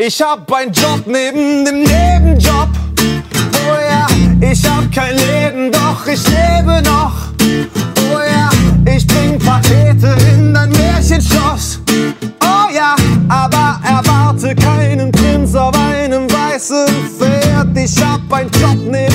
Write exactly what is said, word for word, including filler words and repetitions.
Ich hab einen Job neben dem Nebenjob. Oh ja, ich hab kein Leben, doch ich lebe noch. Oh ja, ich bring Pakete in dein Märchenschloss. Oh ja, aber erwarte keinen Prinz auf einem weißen Pferd. Ich hab einen Job neben